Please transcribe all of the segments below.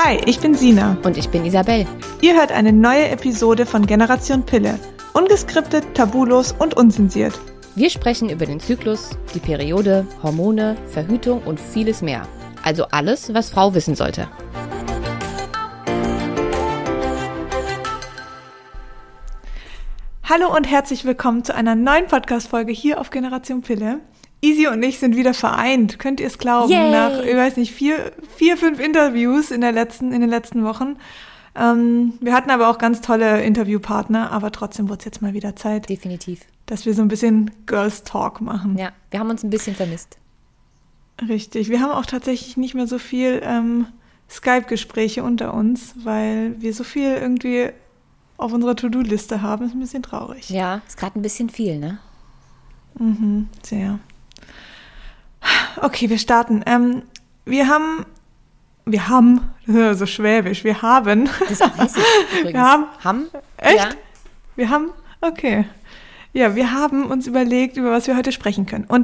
Hi, ich bin Sina. Und ich bin Isabel. Ihr hört eine neue Episode von Generation Pille. Ungeskriptet, tabulos und unzensiert. Wir sprechen über den Zyklus, die Periode, Hormone, Verhütung und vieles mehr. Also alles, was Frau wissen sollte. Hallo und herzlich willkommen zu einer neuen Podcast-Folge hier auf Generation Pille. Isi und ich sind wieder vereint, könnt ihr es glauben, Yay. Nach, ich weiß nicht, 5 Interviews in den letzten Wochen. Wir hatten aber auch ganz tolle Interviewpartner, aber trotzdem wurde es jetzt mal wieder Zeit. Definitiv. Dass wir so ein bisschen Girls Talk machen. Ja, wir haben uns ein bisschen vermisst. Richtig, wir haben auch tatsächlich nicht mehr so viel Skype-Gespräche unter uns, weil wir so viel irgendwie auf unserer To-Do-Liste haben. Ist ein bisschen traurig. Ja, ist gerade ein bisschen viel, ne? Mhm, sehr. Okay, wir starten. Wir haben, das ist ja so schwäbisch, wir haben. Das ist auch hessisch übrigens. Wir haben. Echt? Ja. Wir haben, okay. Ja, wir haben uns überlegt, über was wir heute sprechen können. Und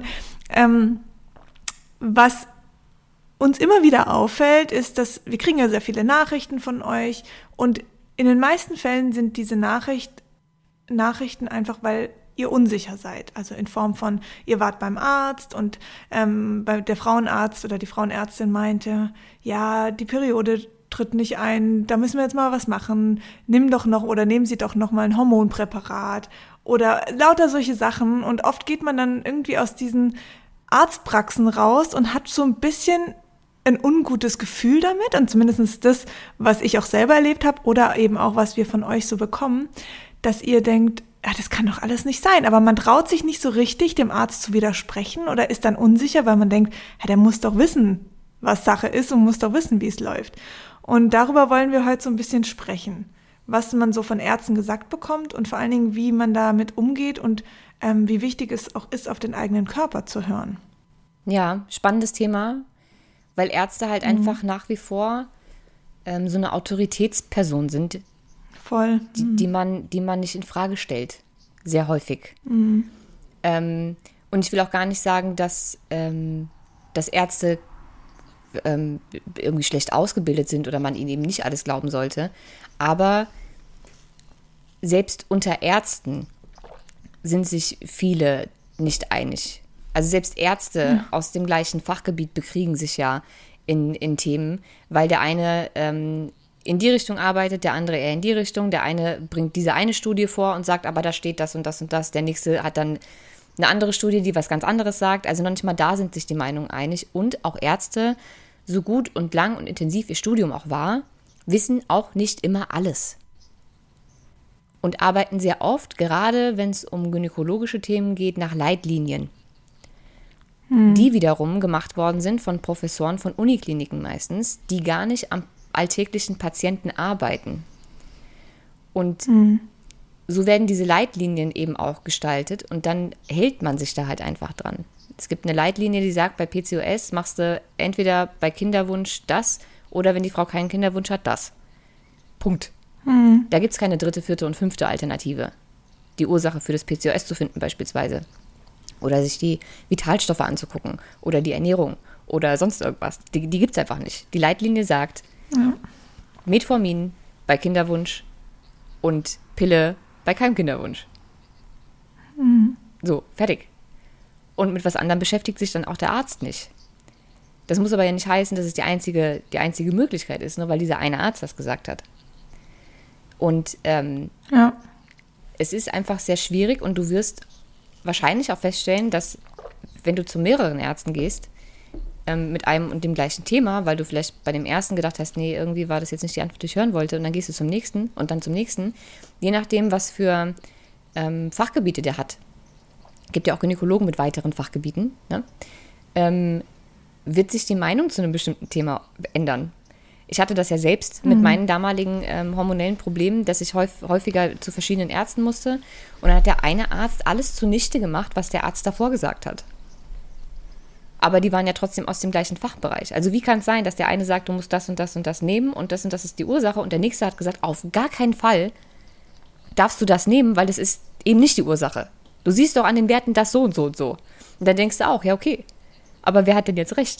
was uns immer wieder auffällt, ist, dass wir kriegen ja sehr viele Nachrichten von euch und in den meisten Fällen sind diese Nachrichten einfach, weil ihr unsicher seid. Also in Form von, ihr wart beim Arzt und der Frauenarzt oder die Frauenärztin meinte, ja, die Periode tritt nicht ein, da müssen wir jetzt mal was machen. Nehmen Sie doch noch mal ein Hormonpräparat oder lauter solche Sachen. Und oft geht man dann irgendwie aus diesen Arztpraxen raus und hat so ein bisschen ein ungutes Gefühl damit. Und zumindest das, was ich auch selber erlebt habe oder eben auch, was wir von euch so bekommen, dass ihr denkt, ja, das kann doch alles nicht sein. Aber man traut sich nicht so richtig, dem Arzt zu widersprechen oder ist dann unsicher, weil man denkt, ja, der muss doch wissen, was Sache ist und muss doch wissen, wie es läuft. Und darüber wollen wir heute so ein bisschen sprechen, was man so von Ärzten gesagt bekommt und vor allen Dingen, wie man damit umgeht und wie wichtig es auch ist, auf den eigenen Körper zu hören. Ja, spannendes Thema, weil Ärzte halt einfach nach wie vor so eine Autoritätsperson sind. Voll. Die man nicht in Frage stellt. Sehr häufig. Und ich will auch gar nicht sagen, dass Ärzte irgendwie schlecht ausgebildet sind oder man ihnen eben nicht alles glauben sollte. Aber selbst unter Ärzten sind sich viele nicht einig. Also selbst Ärzte aus dem gleichen Fachgebiet bekriegen sich ja in Themen, weil der eine in die Richtung arbeitet, der andere eher in die Richtung. Der eine bringt diese eine Studie vor und sagt, aber da steht das und das und das. Der nächste hat dann eine andere Studie, die was ganz anderes sagt. Also noch nicht mal da sind sich die Meinungen einig. Und auch Ärzte, so gut und lang und intensiv ihr Studium auch war, wissen auch nicht immer alles. Und arbeiten sehr oft, gerade wenn es um gynäkologische Themen geht, nach Leitlinien. Die wiederum gemacht worden sind von Professoren von Unikliniken meistens, die gar nicht am alltäglichen Patienten arbeiten. Und so werden diese Leitlinien eben auch gestaltet und dann hält man sich da halt einfach dran. Es gibt eine Leitlinie, die sagt, bei PCOS machst du entweder bei Kinderwunsch das oder wenn die Frau keinen Kinderwunsch hat, das. Punkt. Da gibt es keine 3., 4. und 5. Alternative. Die Ursache für das PCOS zu finden beispielsweise. Oder sich die Vitalstoffe anzugucken oder die Ernährung oder sonst irgendwas. Die gibt es einfach nicht. Die Leitlinie sagt, Metformin bei Kinderwunsch und Pille bei keinem Kinderwunsch. So, fertig. Und mit was anderem beschäftigt sich dann auch der Arzt nicht. Das muss aber ja nicht heißen, dass es die einzige Möglichkeit ist, nur weil dieser eine Arzt das gesagt hat. Und es ist einfach sehr schwierig und du wirst wahrscheinlich auch feststellen, dass wenn du zu mehreren Ärzten gehst, mit einem und dem gleichen Thema, weil du vielleicht bei dem ersten gedacht hast, nee, irgendwie war das jetzt nicht die Antwort, die ich hören wollte, und dann gehst du zum nächsten und dann zum nächsten, je nachdem, was für Fachgebiete der hat. Gibt ja auch Gynäkologen mit weiteren Fachgebieten, ne? Wird sich die Meinung zu einem bestimmten Thema ändern. Ich hatte das ja selbst mit meinen damaligen hormonellen Problemen, dass ich häufiger zu verschiedenen Ärzten musste und dann hat der eine Arzt alles zunichte gemacht, was der Arzt davor gesagt hat. Aber die waren ja trotzdem aus dem gleichen Fachbereich. Also wie kann es sein, dass der eine sagt, du musst das und das und das nehmen und das ist die Ursache und der nächste hat gesagt, auf gar keinen Fall darfst du das nehmen, weil das ist eben nicht die Ursache. Du siehst doch an den Werten das so und so und so. Und dann denkst du auch, ja okay, aber wer hat denn jetzt recht?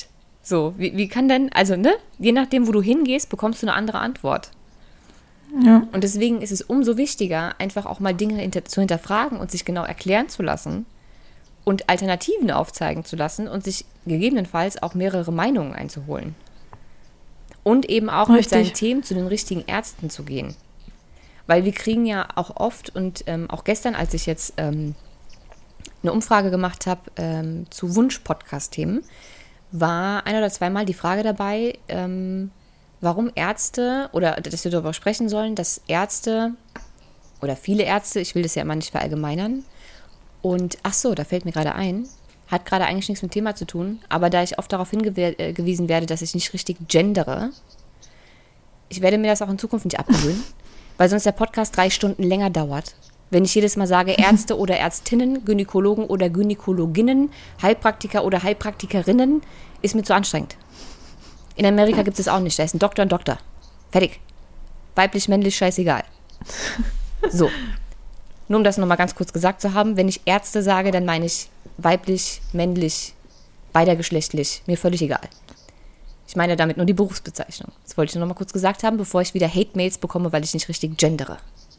So, wie kann denn, also ne, je nachdem, wo du hingehst, bekommst du eine andere Antwort. Ja. Und deswegen ist es umso wichtiger, einfach auch mal Dinge zu hinterfragen und sich genau erklären zu lassen und Alternativen aufzeigen zu lassen und sich gegebenenfalls auch mehrere Meinungen einzuholen. Und eben auch mit seinen Themen zu den richtigen Ärzten zu gehen. Weil wir kriegen ja auch oft und auch gestern, als ich jetzt eine Umfrage gemacht habe zu Wunsch-Podcast-Themen, war ein- oder zweimal die Frage dabei, warum Ärzte oder dass wir darüber sprechen sollen, dass Ärzte oder viele Ärzte, ich will das ja immer nicht verallgemeinern, und ach so, da fällt mir gerade ein, hat gerade eigentlich nichts mit dem Thema zu tun, aber da ich oft darauf hingewiesen werde, dass ich nicht richtig gendere, ich werde mir das auch in Zukunft nicht abgewöhnen, weil sonst der Podcast 3 Stunden länger dauert. Wenn ich jedes Mal sage Ärzte oder Ärztinnen, Gynäkologen oder Gynäkologinnen, Heilpraktiker oder Heilpraktikerinnen, ist mir zu anstrengend. In Amerika gibt es auch nicht. Da ist ein Doktor und Doktor. Fertig. Weiblich, männlich, scheißegal. So. Nur um das nochmal ganz kurz gesagt zu haben, wenn ich Ärzte sage, dann meine ich weiblich, männlich, beidergeschlechtlich. Mir völlig egal. Ich meine damit nur die Berufsbezeichnung. Das wollte ich nur nochmal kurz gesagt haben, bevor ich wieder Hate-Mails bekomme, weil ich nicht richtig gendere.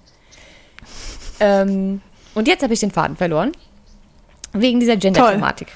Und jetzt habe ich den Faden verloren. Wegen dieser Gender-Thematik.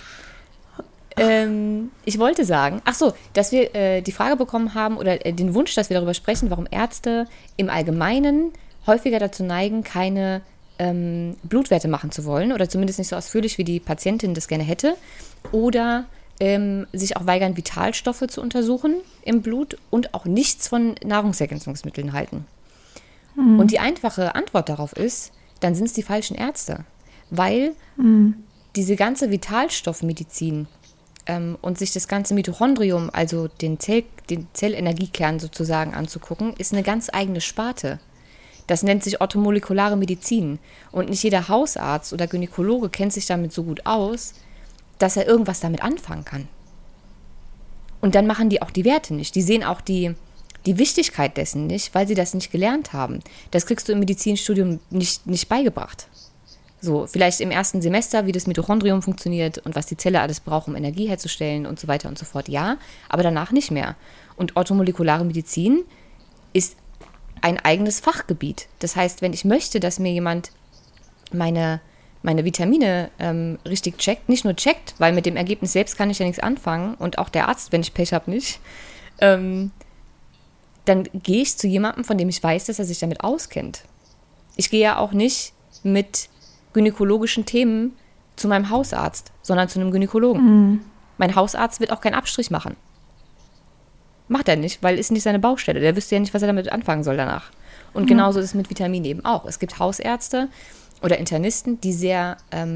Ich wollte sagen, ach so, dass wir die Frage bekommen haben oder den Wunsch, dass wir darüber sprechen, warum Ärzte im Allgemeinen häufiger dazu neigen, keine Blutwerte machen zu wollen oder zumindest nicht so ausführlich, wie die Patientin das gerne hätte oder sich auch weigern, Vitalstoffe zu untersuchen im Blut und auch nichts von Nahrungsergänzungsmitteln halten. Und die einfache Antwort darauf ist, dann sind es die falschen Ärzte, weil diese ganze Vitalstoffmedizin und sich das ganze Mitochondrium, also den Zellenergiekern sozusagen anzugucken, ist eine ganz eigene Sparte. Das nennt sich orthomolekulare Medizin. Und nicht jeder Hausarzt oder Gynäkologe kennt sich damit so gut aus, dass er irgendwas damit anfangen kann. Und dann machen die auch die Werte nicht. Die sehen auch die Wichtigkeit dessen nicht, weil sie das nicht gelernt haben. Das kriegst du im Medizinstudium nicht beigebracht. So, vielleicht im ersten Semester, wie das Mitochondrium funktioniert und was die Zelle alles braucht, um Energie herzustellen und so weiter und so fort, ja, aber danach nicht mehr. Und orthomolekulare Medizin ist ein eigenes Fachgebiet. Das heißt, wenn ich möchte, dass mir jemand meine Vitamine richtig checkt, nicht nur checkt, weil mit dem Ergebnis selbst kann ich ja nichts anfangen und auch der Arzt, wenn ich Pech habe, nicht, dann gehe ich zu jemandem, von dem ich weiß, dass er sich damit auskennt. Ich gehe ja auch nicht mit gynäkologischen Themen zu meinem Hausarzt, sondern zu einem Gynäkologen. Mein Hausarzt wird auch keinen Abstrich machen. Macht er nicht, weil ist nicht seine Baustelle. Der wüsste ja nicht, was er damit anfangen soll danach. Und genauso ist es mit Vitaminen eben auch. Es gibt Hausärzte oder Internisten, die sehr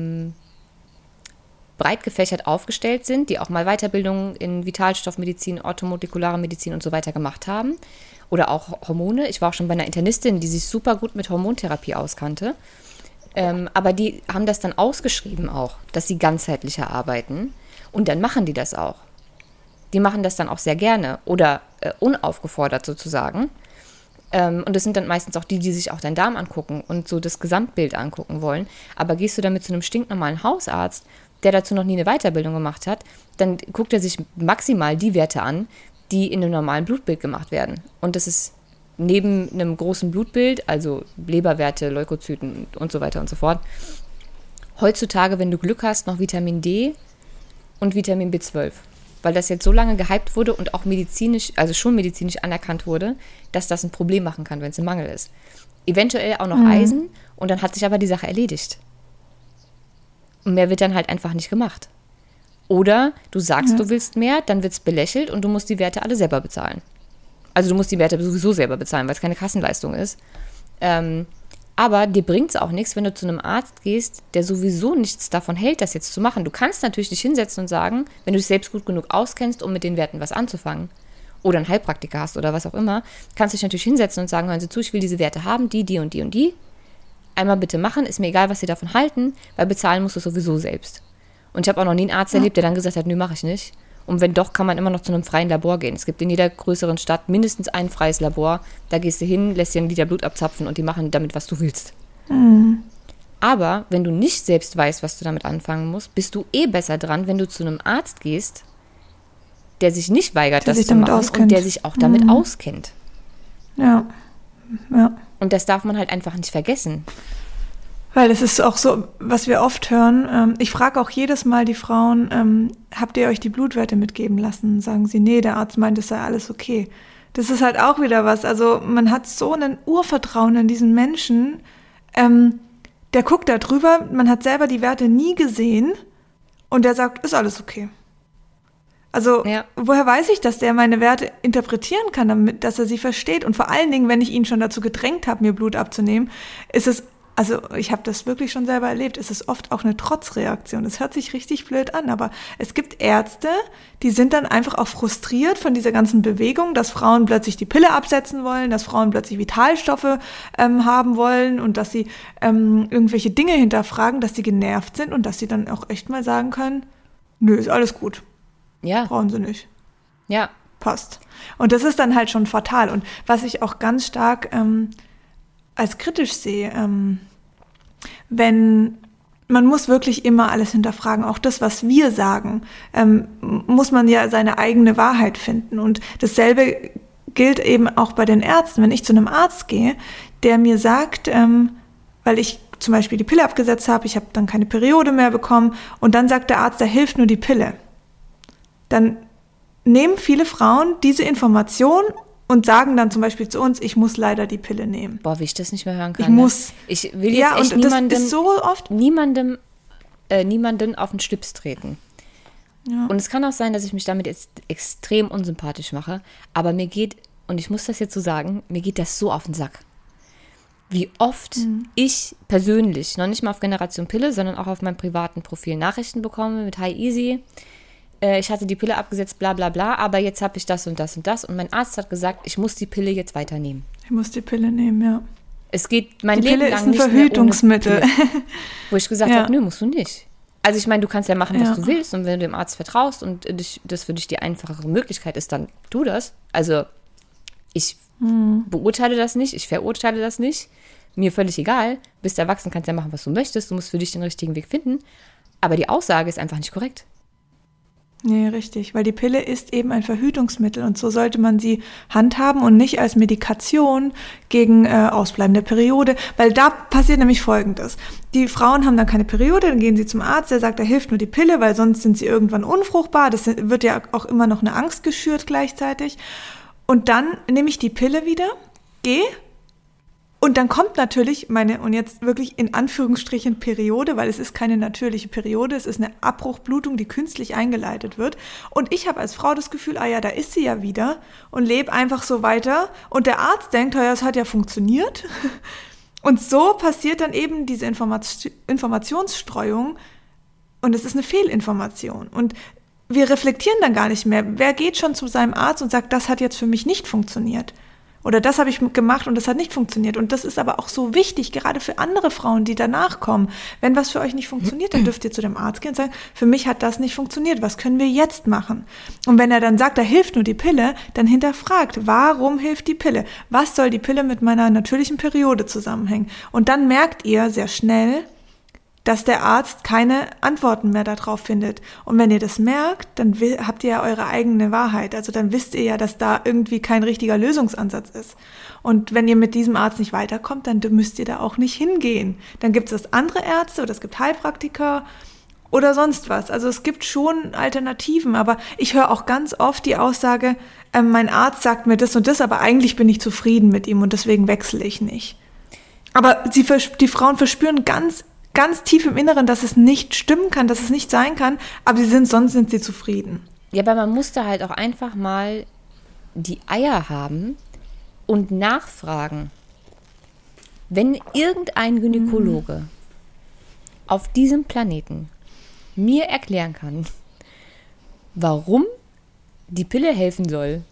breit gefächert aufgestellt sind, die auch mal Weiterbildungen in Vitalstoffmedizin, orthomolekulare Medizin und so weiter gemacht haben. Oder auch Hormone. Ich war auch schon bei einer Internistin, die sich super gut mit Hormontherapie auskannte. Aber die haben das dann ausgeschrieben auch, dass sie ganzheitlicher arbeiten. Und dann machen die das auch. Die machen das dann auch sehr gerne oder unaufgefordert sozusagen. Und das sind dann meistens auch die sich auch deinen Darm angucken und so das Gesamtbild angucken wollen. Aber gehst du damit zu einem stinknormalen Hausarzt, der dazu noch nie eine Weiterbildung gemacht hat, dann guckt er sich maximal die Werte an, die in einem normalen Blutbild gemacht werden. Und das ist neben einem großen Blutbild, also Leberwerte, Leukozyten und so weiter und so fort, heutzutage, wenn du Glück hast, noch Vitamin D und Vitamin B12. Weil das jetzt so lange gehypt wurde und auch medizinisch, also schon medizinisch anerkannt wurde, dass das ein Problem machen kann, wenn es ein Mangel ist. Eventuell auch noch Eisen und dann hat sich aber die Sache erledigt. Und mehr wird dann halt einfach nicht gemacht. Oder du sagst, du willst mehr, dann wird es belächelt und du musst die Werte alle selber bezahlen. Also du musst die Werte sowieso selber bezahlen, weil es keine Kassenleistung ist. Aber dir bringt es auch nichts, wenn du zu einem Arzt gehst, der sowieso nichts davon hält, das jetzt zu machen. Du kannst natürlich dich hinsetzen und sagen, wenn du dich selbst gut genug auskennst, um mit den Werten was anzufangen, oder einen Heilpraktiker hast oder was auch immer, kannst du dich natürlich hinsetzen und sagen, hören Sie zu, ich will diese Werte haben, die und die und die. Einmal bitte machen, ist mir egal, was Sie davon halten, weil bezahlen musst du sowieso selbst. Und ich habe auch noch nie einen Arzt erlebt, der dann gesagt hat, nö, mache ich nicht. Und wenn doch, kann man immer noch zu einem freien Labor gehen. Es gibt in jeder größeren Stadt mindestens ein freies Labor. Da gehst du hin, lässt dir einen Liter Blut abzapfen und die machen damit, was du willst. Aber wenn du nicht selbst weißt, was du damit anfangen musst, bist du besser dran, wenn du zu einem Arzt gehst, der sich nicht weigert, der das zu machen und der sich auch damit auskennt. Ja. Und das darf man halt einfach nicht vergessen. Weil es ist auch so, was wir oft hören, ich frage auch jedes Mal die Frauen, habt ihr euch die Blutwerte mitgeben lassen? Sagen sie, nee, der Arzt meint, es sei alles okay. Das ist halt auch wieder was, also man hat so ein Urvertrauen in diesen Menschen, der guckt da drüber, man hat selber die Werte nie gesehen und der sagt, ist alles okay. Also woher weiß ich, dass der meine Werte interpretieren kann, damit, dass er sie versteht? Und vor allen Dingen, wenn ich ihn schon dazu gedrängt habe, mir Blut abzunehmen, ist es, also ich habe das wirklich schon selber erlebt, ist es oft auch eine Trotzreaktion. Das hört sich richtig blöd an, aber es gibt Ärzte, die sind dann einfach auch frustriert von dieser ganzen Bewegung, dass Frauen plötzlich die Pille absetzen wollen, dass Frauen plötzlich Vitalstoffe haben wollen und dass sie irgendwelche Dinge hinterfragen, dass sie genervt sind und dass sie dann auch echt mal sagen können, nö, ist alles gut. Ja. Brauchen sie nicht. Ja. Passt. Und das ist dann halt schon fatal. Und was ich auch ganz stark als kritisch sehe, wenn man muss wirklich immer alles hinterfragen, auch das, was wir sagen, muss man ja seine eigene Wahrheit finden. Und dasselbe gilt eben auch bei den Ärzten. Wenn ich zu einem Arzt gehe, der mir sagt, weil ich zum Beispiel die Pille abgesetzt habe, ich habe dann keine Periode mehr bekommen und dann sagt der Arzt, da hilft nur die Pille. Dann nehmen viele Frauen diese Information und sagen dann zum Beispiel zu uns, ich muss leider die Pille nehmen. Boah, wie ich das nicht mehr hören kann. Ich muss. Ich will jetzt echt niemandem auf den Schlips treten. Ja. Und es kann auch sein, dass ich mich damit jetzt extrem unsympathisch mache, aber mir geht, und ich muss das jetzt so sagen, mir geht das so auf den Sack. Wie oft ich persönlich, noch nicht mal auf Generation Pille, sondern auch auf meinem privaten Profil Nachrichten bekomme mit Hi Easy. Ich hatte die Pille abgesetzt, bla bla bla, aber jetzt habe ich das und das und das. Und mein Arzt hat gesagt, ich muss die Pille jetzt weiternehmen. Ich muss die Pille nehmen, ja. Es geht mein die Leben Pille lang ist ein nicht Verhütungsmittel. mehr ohne Pille. Wo ich gesagt habe, nö, musst du nicht. Also ich meine, du kannst ja machen, was du willst. Und wenn du dem Arzt vertraust und das für dich die einfachere Möglichkeit ist, dann tu das. Also ich beurteile das nicht, ich verurteile das nicht. Mir völlig egal. Bist erwachsen, kannst ja machen, was du möchtest. Du musst für dich den richtigen Weg finden. Aber die Aussage ist einfach nicht korrekt. Nee, richtig, weil die Pille ist eben ein Verhütungsmittel und so sollte man sie handhaben und nicht als Medikation gegen ausbleibende Periode, weil da passiert nämlich Folgendes. Die Frauen haben dann keine Periode, dann gehen sie zum Arzt, der sagt, da hilft nur die Pille, weil sonst sind sie irgendwann unfruchtbar. Das wird ja auch immer noch eine Angst geschürt gleichzeitig. Und dann nehme ich die Pille wieder, gehe. Und dann kommt natürlich meine, und jetzt wirklich in Anführungsstrichen Periode, weil es ist keine natürliche Periode, es ist eine Abbruchblutung, die künstlich eingeleitet wird. Und ich habe als Frau das Gefühl, ah ja, da ist sie ja wieder und lebe einfach so weiter. Und der Arzt denkt, ja, es hat ja funktioniert. Und so passiert dann eben diese Informationsstreuung und es ist eine Fehlinformation. Und wir reflektieren dann gar nicht mehr. Wer geht schon zu seinem Arzt und sagt, das hat jetzt für mich nicht funktioniert? Oder das habe ich gemacht und das hat nicht funktioniert. Und das ist aber auch so wichtig, gerade für andere Frauen, die danach kommen. Wenn was für euch nicht funktioniert, dann dürft ihr zu dem Arzt gehen und sagen, für mich hat das nicht funktioniert, was können wir jetzt machen? Und wenn er dann sagt, da hilft nur die Pille, dann hinterfragt, warum hilft die Pille? Was soll die Pille mit meiner natürlichen Periode zusammenhängen? Und dann merkt ihr sehr schnell, dass der Arzt keine Antworten mehr darauf findet. Und wenn ihr das merkt, dann habt ihr ja eure eigene Wahrheit. Also dann wisst ihr ja, dass da irgendwie kein richtiger Lösungsansatz ist. Und wenn ihr mit diesem Arzt nicht weiterkommt, dann müsst ihr da auch nicht hingehen. Dann gibt es andere Ärzte oder es gibt Heilpraktiker oder sonst was. Also es gibt schon Alternativen. Aber ich höre auch ganz oft die Aussage, mein Arzt sagt mir das und das, aber eigentlich bin ich zufrieden mit ihm und deswegen wechsle ich nicht. Aber die Frauen verspüren ganz tief im Inneren, dass es nicht stimmen kann, dass es nicht sein kann, aber sonst sind sie zufrieden. Ja, aber man muss da halt auch einfach mal die Eier haben und nachfragen. Wenn irgendein Gynäkologe auf diesem Planeten mir erklären kann, warum die Pille helfen soll,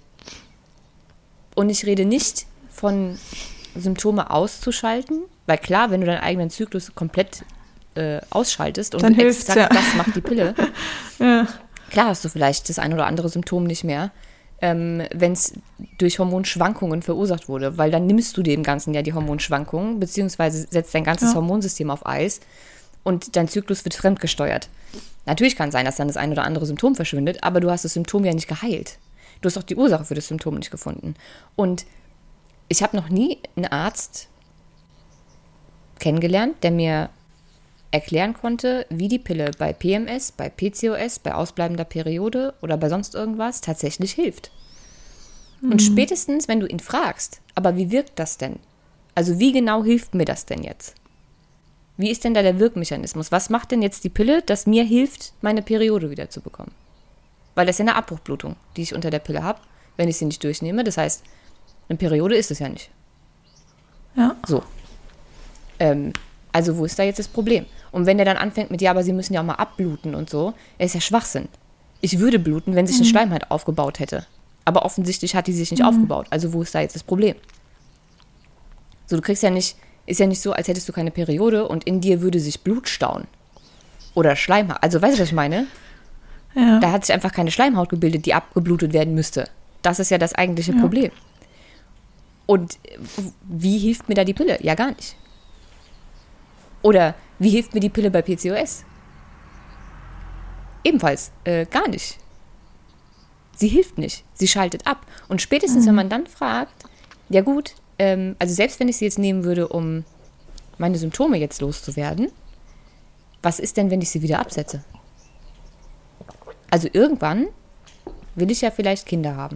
und ich rede nicht von Symptome auszuschalten, weil klar, wenn du deinen eigenen Zyklus komplett ausschaltest und exakt das macht die Pille, ja. Klar hast du vielleicht das ein oder andere Symptom nicht mehr, wenn es durch Hormonschwankungen verursacht wurde, weil dann nimmst du dem Ganzen ja die Hormonschwankungen, beziehungsweise setzt dein ganzes Hormonsystem auf Eis und dein Zyklus wird fremdgesteuert. Natürlich kann es sein, dass dann das ein oder andere Symptom verschwindet, aber du hast das Symptom ja nicht geheilt. Du hast auch die Ursache für das Symptom nicht gefunden. Und ich habe noch nie einen Arzt kennengelernt, der mir erklären konnte, wie die Pille bei PMS, bei PCOS, bei ausbleibender Periode oder bei sonst irgendwas tatsächlich hilft. Und spätestens, wenn du ihn fragst, aber wie wirkt das denn? Also wie genau hilft mir das denn jetzt? Wie ist denn da der Wirkmechanismus? Was macht denn jetzt die Pille, das mir hilft, meine Periode wieder zu bekommen? Weil das ist ja eine Abbruchblutung, die ich unter der Pille habe, wenn ich sie nicht durchnehme. Das heißt, eine Periode ist es ja nicht. Ja. So. Also wo ist da jetzt das Problem? Und wenn der dann anfängt mit, ja, aber sie müssen ja auch mal abbluten und so, ist ja Schwachsinn. Ich würde bluten, wenn sich eine Schleimhaut aufgebaut hätte. Aber offensichtlich hat die sich nicht aufgebaut. Also wo ist da jetzt das Problem? So, du kriegst ja nicht, ist ja nicht so, als hättest du keine Periode und in dir würde sich Blut stauen. Oder Schleimhaut. Also weißt du, was ich meine? Ja. Da hat sich einfach keine Schleimhaut gebildet, die abgeblutet werden müsste. Das ist ja das eigentliche Problem. Und wie hilft mir da die Pille? Ja, gar nicht. Oder wie hilft mir die Pille bei PCOS? Ebenfalls gar nicht. Sie hilft nicht. Sie schaltet ab. Und spätestens, wenn man dann fragt, ja gut, also selbst wenn ich sie jetzt nehmen würde, um meine Symptome jetzt loszuwerden, was ist denn, wenn ich sie wieder absetze? Also irgendwann will ich ja vielleicht Kinder haben.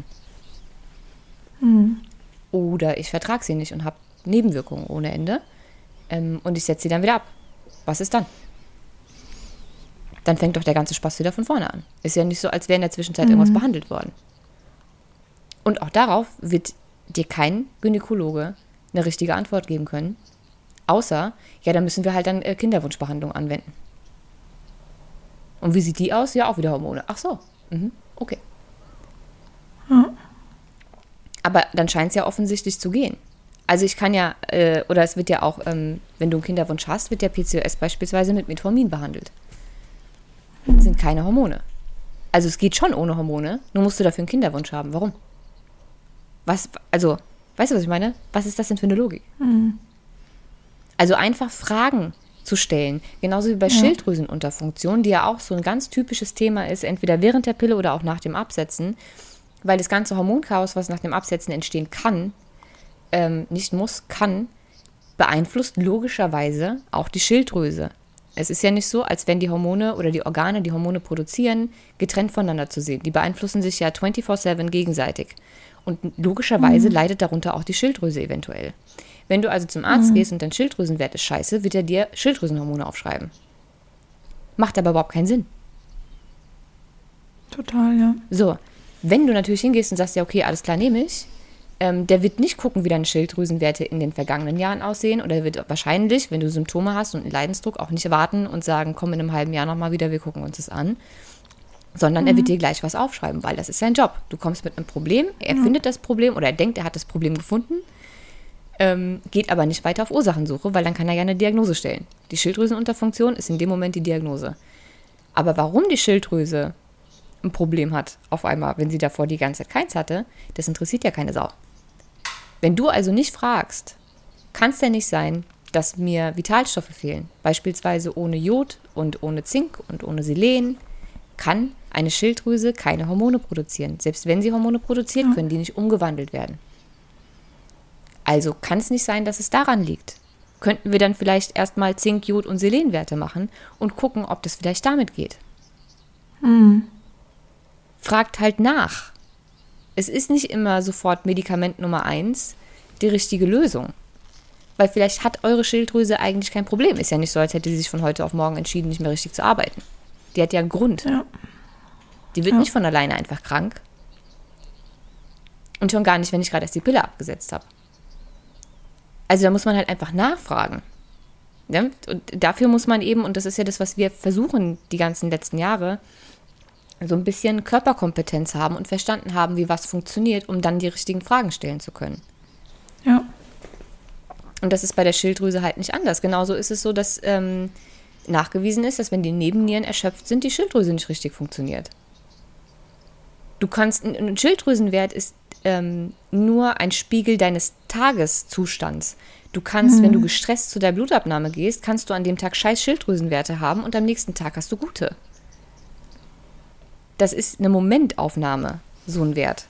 Oder ich vertrage sie nicht und habe Nebenwirkungen ohne Ende. Und ich setze sie dann wieder ab. Was ist dann? Dann fängt doch der ganze Spaß wieder von vorne an. Ist ja nicht so, als wäre in der Zwischenzeit irgendwas behandelt worden. Und auch darauf wird dir kein Gynäkologe eine richtige Antwort geben können. Außer, ja, da müssen wir halt dann Kinderwunschbehandlung anwenden. Und wie sieht die aus? Ja, auch wieder Hormone. Ach so, okay. Aber dann scheint es ja offensichtlich zu gehen. Also ich kann ja, oder es wird ja auch, wenn du einen Kinderwunsch hast, wird der PCOS beispielsweise mit Metformin behandelt. Das sind keine Hormone. Also es geht schon ohne Hormone, nur musst du dafür einen Kinderwunsch haben. Warum? Also, weißt du, was ich meine? Was ist das denn für eine Logik? Also einfach Fragen zu stellen, genauso wie bei Schilddrüsenunterfunktion, die ja auch so ein ganz typisches Thema ist, entweder während der Pille oder auch nach dem Absetzen, weil das ganze Hormonchaos, was nach dem Absetzen entstehen kann, nicht muss, kann, beeinflusst logischerweise auch die Schilddrüse. Es ist ja nicht so, als wenn die Hormone oder die Organe, die Hormone produzieren, getrennt voneinander zu sehen. Die beeinflussen sich ja 24/7 gegenseitig. Und logischerweise leidet darunter auch die Schilddrüse eventuell. Wenn du also zum Arzt gehst und dein Schilddrüsenwert ist scheiße, wird er dir Schilddrüsenhormone aufschreiben. Macht aber überhaupt keinen Sinn. Total, ja. So, wenn du natürlich hingehst und sagst, ja okay, alles klar, nehme ich, der wird nicht gucken, wie deine Schilddrüsenwerte in den vergangenen Jahren aussehen, oder wird wahrscheinlich, wenn du Symptome hast und einen Leidensdruck, auch nicht warten und sagen, komm in einem halben Jahr nochmal wieder, wir gucken uns das an, sondern er wird dir gleich was aufschreiben, weil das ist sein Job. Du kommst mit einem Problem, er findet das Problem oder er denkt, er hat das Problem gefunden, geht aber nicht weiter auf Ursachensuche, weil dann kann er ja eine Diagnose stellen. Die Schilddrüsenunterfunktion ist in dem Moment die Diagnose. Aber warum die Schilddrüse ein Problem hat, auf einmal, wenn sie davor die ganze Zeit keins hatte, das interessiert ja keine Sau. Wenn du also nicht fragst, kann es ja nicht sein, dass mir Vitalstoffe fehlen. Beispielsweise ohne Jod und ohne Zink und ohne Selen kann eine Schilddrüse keine Hormone produzieren. Selbst wenn sie Hormone produziert, können die nicht umgewandelt werden. Also kann es nicht sein, dass es daran liegt. Könnten wir dann vielleicht erstmal Zink, Jod und Selenwerte machen und gucken, ob das vielleicht damit geht. Fragt halt nach. Es ist nicht immer sofort Medikament Nummer 1 die richtige Lösung. Weil vielleicht hat eure Schilddrüse eigentlich kein Problem. Ist ja nicht so, als hätte sie sich von heute auf morgen entschieden, nicht mehr richtig zu arbeiten. Die hat ja einen Grund. Ja. Die wird nicht von alleine einfach krank. Und schon gar nicht, wenn ich gerade erst die Pille abgesetzt habe. Also da muss man halt einfach nachfragen. Ja? Und dafür muss man eben, und das ist ja das, was wir versuchen die ganzen letzten Jahre, so ein bisschen Körperkompetenz haben und verstanden haben, wie was funktioniert, um dann die richtigen Fragen stellen zu können. Ja. Und das ist bei der Schilddrüse halt nicht anders. Genauso ist es so, dass nachgewiesen ist, dass wenn die Nebennieren erschöpft sind, die Schilddrüse nicht richtig funktioniert. Du kannst, ein Schilddrüsenwert ist nur ein Spiegel deines Tageszustands. Du kannst, wenn du gestresst zu der Blutabnahme gehst, kannst du an dem Tag scheiß Schilddrüsenwerte haben und am nächsten Tag hast du gute. das ist eine Momentaufnahme, so ein Wert.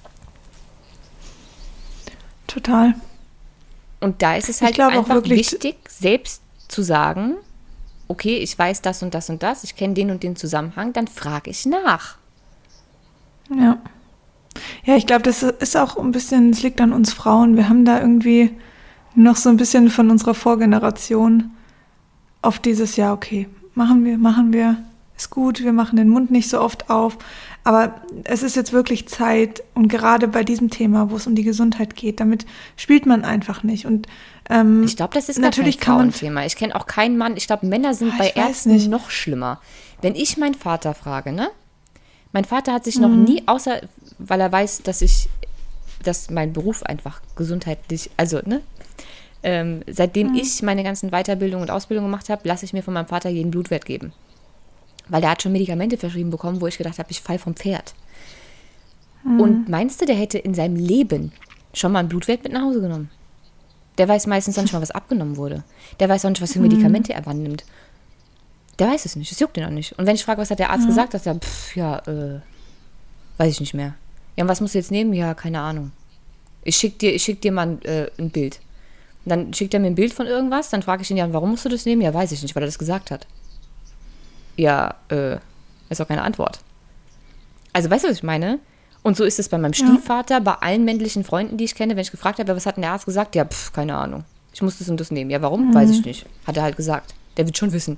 Total. Und da ist es halt einfach wichtig, selbst zu sagen, okay, ich weiß das und das und das, ich kenne den und den Zusammenhang, dann frage ich nach. Ja. Ja, ich glaube, das ist auch ein bisschen, es liegt an uns Frauen. Wir haben da irgendwie noch so ein bisschen von unserer Vorgeneration auf dieses Jahr, okay, machen wir, ist gut, wir machen den Mund nicht so oft auf. Aber es ist jetzt wirklich Zeit und gerade bei diesem Thema, wo es um die Gesundheit geht, damit spielt man einfach nicht. Und ich glaube, das ist natürlich kein Frauenthema. Ich kenne auch keinen Mann. Ich glaube, Männer sind bei Ärzten noch schlimmer. Wenn ich meinen Vater frage, ne? Mein Vater hat sich noch nie, außer weil er weiß, dass mein Beruf einfach gesundheitlich, also, ne? Seitdem ich meine ganzen Weiterbildungen und Ausbildungen gemacht habe, lasse ich mir von meinem Vater jeden Blutwert geben. Weil der hat schon Medikamente verschrieben bekommen, wo ich gedacht habe, ich falle vom Pferd. Und meinst du, der hätte in seinem Leben schon mal einen Blutwert mit nach Hause genommen? Der weiß meistens noch nicht mal, was abgenommen wurde. Der weiß auch nicht, was für Medikamente er wann nimmt. Der weiß es nicht, es juckt ihn auch nicht. Und wenn ich frage, was hat der Arzt gesagt, sagt er, weiß ich nicht mehr. Ja, und was musst du jetzt nehmen? Ja, keine Ahnung. Ich schick dir mal ein Bild. Und dann schickt er mir ein Bild von irgendwas, dann frage ich ihn, ja, warum musst du das nehmen? Ja, weiß ich nicht, weil er das gesagt hat. Ja, ist auch keine Antwort. Also, weißt du, was ich meine? Und so ist es bei meinem Stiefvater, bei allen männlichen Freunden, die ich kenne, wenn ich gefragt habe, was hat denn der Arzt gesagt? Ja, keine Ahnung. Ich muss das und das nehmen. Ja, warum? Weiß ich nicht. Hat er halt gesagt. Der wird schon wissen.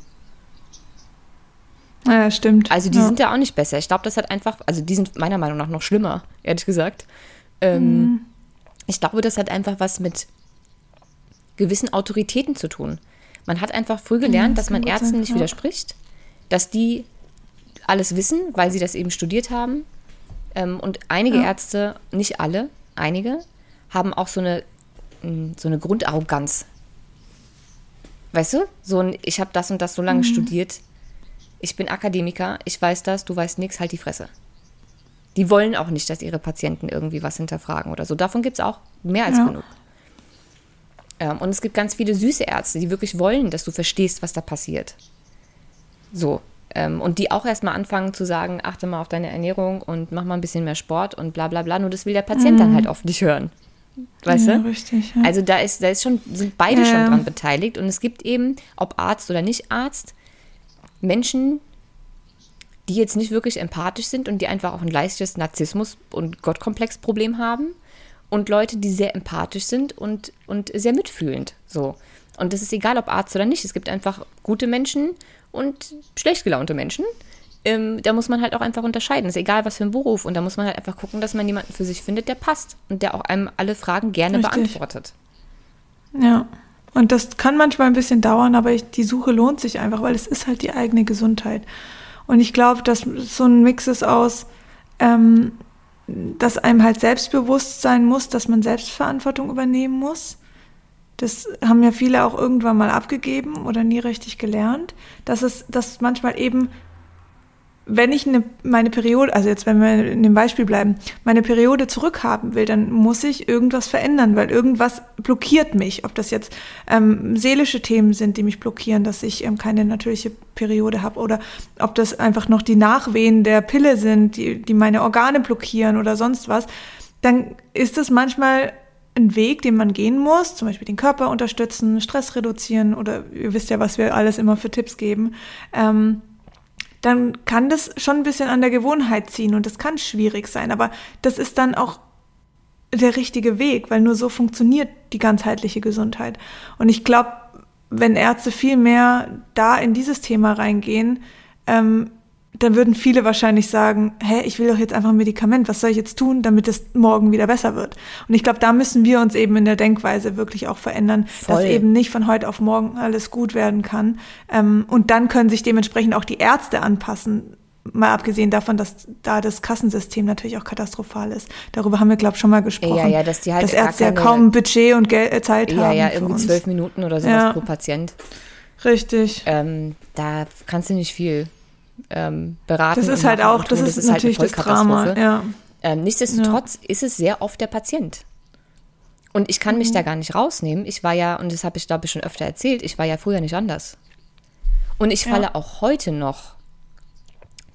Ja, stimmt. Also, die sind ja auch nicht besser. Ich glaube, das hat einfach, also, die sind meiner Meinung nach noch schlimmer, ehrlich gesagt. Ich glaube, das hat einfach was mit gewissen Autoritäten zu tun. Man hat einfach früh gelernt, dass man Ärzten nicht widerspricht, dass die alles wissen, weil sie das eben studiert haben. Und einige Ärzte, nicht alle, einige, haben auch so eine Grundarroganz. Weißt du? Ich habe das und das so lange studiert. Ich bin Akademiker, ich weiß das, du weißt nichts, halt die Fresse. Die wollen auch nicht, dass ihre Patienten irgendwie was hinterfragen oder so. Davon gibt es auch mehr als genug. Und es gibt ganz viele süße Ärzte, die wirklich wollen, dass du verstehst, was da passiert. So. Und die auch erstmal anfangen zu sagen, achte mal auf deine Ernährung und mach mal ein bisschen mehr Sport und bla bla bla. Nur das will der Patient dann halt oft nicht hören. Weißt du? Richtig, ja. Also sind beide schon dran beteiligt. Und es gibt eben, ob Arzt oder nicht Arzt, Menschen, die jetzt nicht wirklich empathisch sind und die einfach auch ein leichtes Narzissmus- und Gottkomplex-Problem haben. Und Leute, die sehr empathisch sind und sehr mitfühlend. So. Und das ist egal, ob Arzt oder nicht. Es gibt einfach gute Menschen und schlecht gelaunte Menschen. Da muss man halt auch einfach unterscheiden. Es ist egal, was für ein Beruf. Und da muss man halt einfach gucken, dass man jemanden für sich findet, der passt. Und der auch einem alle Fragen gerne beantwortet. Ja. Und das kann manchmal ein bisschen dauern, aber die Suche lohnt sich einfach, weil es ist halt die eigene Gesundheit. Und ich glaube, dass so ein Mix ist aus dass einem halt selbstbewusst sein muss, dass man Selbstverantwortung übernehmen muss. Das haben ja viele auch irgendwann mal abgegeben oder nie richtig gelernt. Dass manchmal eben, wenn ich meine Periode, also jetzt wenn wir in dem Beispiel bleiben, meine Periode zurückhaben will, dann muss ich irgendwas verändern, weil irgendwas blockiert mich. Ob das jetzt seelische Themen sind, die mich blockieren, dass ich keine natürliche Periode habe, oder ob das einfach noch die Nachwehen der Pille sind, die meine Organe blockieren oder sonst was, dann ist das manchmal ein Weg, den man gehen muss, zum Beispiel den Körper unterstützen, Stress reduzieren oder ihr wisst ja, was wir alles immer für Tipps geben, dann kann das schon ein bisschen an der Gewohnheit ziehen und das kann schwierig sein, aber das ist dann auch der richtige Weg, weil nur so funktioniert die ganzheitliche Gesundheit. Und ich glaube, wenn Ärzte viel mehr da in dieses Thema reingehen, dann würden viele wahrscheinlich sagen, ich will doch jetzt einfach ein Medikament, was soll ich jetzt tun, damit es morgen wieder besser wird? Und ich glaube, da müssen wir uns eben in der Denkweise wirklich auch verändern, dass eben nicht von heute auf morgen alles gut werden kann. Und dann können sich dementsprechend auch die Ärzte anpassen, mal abgesehen davon, dass da das Kassensystem natürlich auch katastrophal ist. Darüber haben wir, glaube ich, schon mal gesprochen. Ja, dass die halt Ärzte ja kaum Budget und Zeit haben. Ja, irgendwie 12 Minuten oder sowas pro Patient. Richtig. Da kannst du nicht viel beraten. Das ist halt auch, das ist natürlich halt das Drama. Ja. Nichtsdestotrotz ist es sehr oft der Patient. Und ich kann mich da gar nicht rausnehmen. Ich war ja, und das habe ich, glaube ich, schon öfter erzählt, ich war ja früher nicht anders. Und ich falle auch heute noch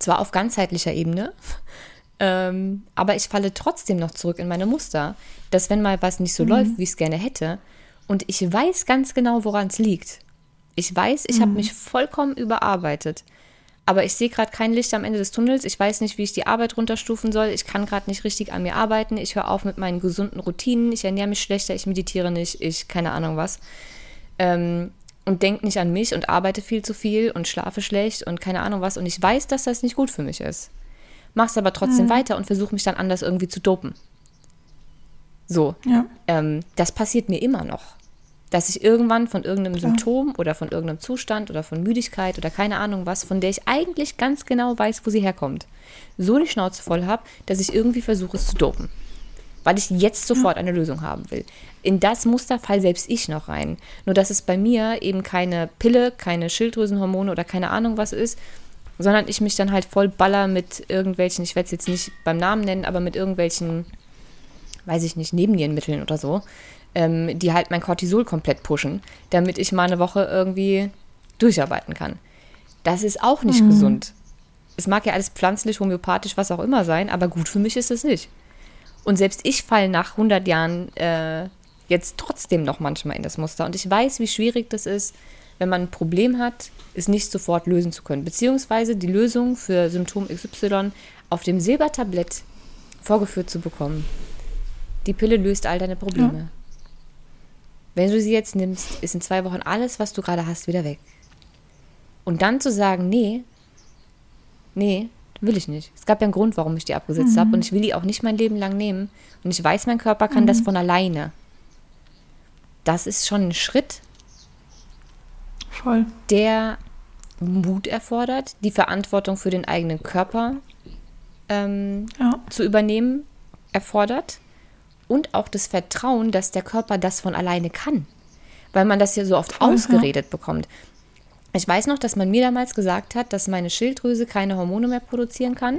zwar auf ganzheitlicher Ebene, aber ich falle trotzdem noch zurück in meine Muster, dass wenn mal was nicht so läuft, wie ich es gerne hätte, und ich weiß ganz genau, woran es liegt. Ich weiß, ich habe mich vollkommen überarbeitet, aber ich sehe gerade kein Licht am Ende des Tunnels. Ich weiß nicht, wie ich die Arbeit runterstufen soll. Ich kann gerade nicht richtig an mir arbeiten. Ich höre auf mit meinen gesunden Routinen. Ich ernähre mich schlechter, ich meditiere nicht, ich keine Ahnung was. Und denke nicht an mich und arbeite viel zu viel und schlafe schlecht und keine Ahnung was. Und ich weiß, dass das nicht gut für mich ist. Mach's aber trotzdem weiter und versuche mich dann anders irgendwie zu dopen. So, das passiert mir immer noch. Dass ich irgendwann von irgendeinem Symptom oder von irgendeinem Zustand oder von Müdigkeit oder keine Ahnung was, von der ich eigentlich ganz genau weiß, wo sie herkommt, so die Schnauze voll habe, dass ich irgendwie versuche, es zu dopen. Weil ich jetzt sofort eine Lösung haben will. In das Muster fall selbst ich noch rein. Nur, dass es bei mir eben keine Pille, keine Schilddrüsenhormone oder keine Ahnung was ist, sondern ich mich dann halt voll baller mit irgendwelchen, ich werde es jetzt nicht beim Namen nennen, aber mit irgendwelchen, weiß ich nicht, Nebennierenmitteln oder so, die halt mein Cortisol komplett pushen, damit ich mal eine Woche irgendwie durcharbeiten kann. Das ist auch nicht gesund. Es mag ja alles pflanzlich, homöopathisch, was auch immer sein, aber gut für mich ist es nicht. Und selbst ich falle nach 100 Jahren jetzt trotzdem noch manchmal in das Muster. Und ich weiß, wie schwierig das ist, wenn man ein Problem hat, es nicht sofort lösen zu können. Beziehungsweise die Lösung für Symptom XY auf dem Silbertablett vorgeführt zu bekommen. Die Pille löst all deine Probleme. Ja. Wenn du sie jetzt nimmst, ist in 2 Wochen alles, was du gerade hast, wieder weg. Und dann zu sagen, nee, will ich nicht. Es gab ja einen Grund, warum ich die abgesetzt habe und ich will die auch nicht mein Leben lang nehmen. Und ich weiß, mein Körper kann das von alleine. Das ist schon ein Schritt, voll, der Mut erfordert, die Verantwortung für den eigenen Körper zu übernehmen erfordert. Und auch das Vertrauen, dass der Körper das von alleine kann. Weil man das ja so oft ausgeredet bekommt. Ich weiß noch, dass man mir damals gesagt hat, dass meine Schilddrüse keine Hormone mehr produzieren kann.